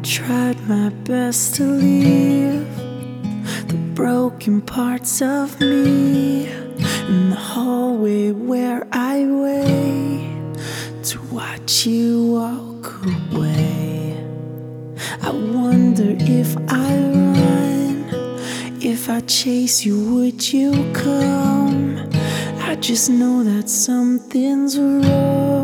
tried my best to leave the broken parts of me in the hallway where I wait to watch you walk away. I wonder if I run, if I chase you, would you come? I just know that something's wrong.